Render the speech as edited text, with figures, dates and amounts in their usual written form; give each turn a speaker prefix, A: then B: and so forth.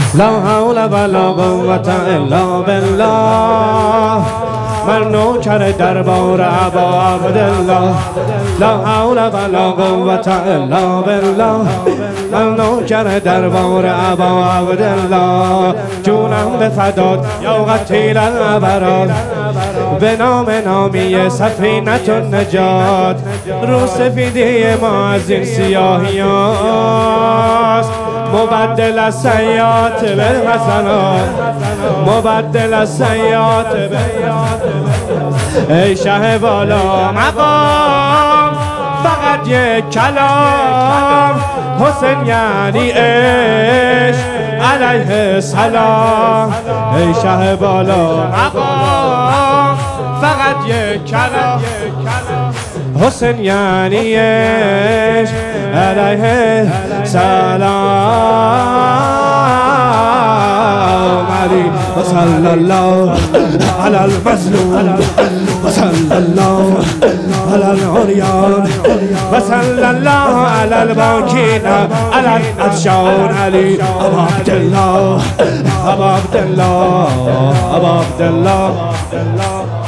A: لا حول ولا قوة الا بالله. من نوکر دربار ابا عبدالله. لا حول ولا قوة الا بالله. من نوکر دربار ابا عبدالله. جونم به فدات یا قتیل الابرار، به نام نامی سفینة النجات. رو سفیدی ما از این سیاهیاست، مبدل السیئات بالحسنات، مبدل السیئات بالحسنات. ای شه بالا مقام فقط یک کلام، حسین یعنی عشق علیه السلام. ای شه بالا مقام فقط یک کلام، حسین یعنی عشق علیه السلام. علی و صلی الله علی المظلوم و صلی الله علی العریان و صلی الله علی الباکین علی العطشان. علی ابا عبدالله، ابا عبدالله، ابا عبدالله.